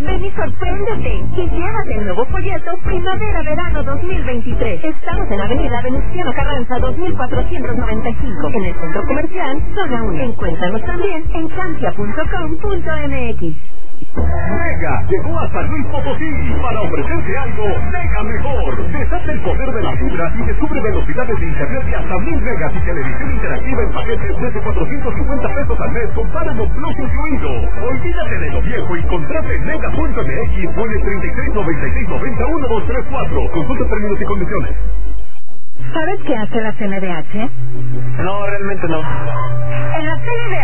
Ven y sorpréndete y llévate el nuevo folleto Primavera-Verano 2023. Estamos en Avenida Venustiano Carranza 2495, en el Centro Comercial Zona 1. Encuéntranos también en campia.com.mx. Mega llegó a San Luis Potosí para ofrecerte algo mega mejor. Deshace el poder de la fibra y descubre velocidades de internet de hasta 1000 megas y televisión interactiva en paquetes desde 450 pesos al mes con Paramount Plus incluido. Olvídate de lo viejo y contrate Mega.mx o en el 3696901234. Consulta términos y condiciones. ¿Sabes qué hace la CNDH? No, realmente no. En la CNDH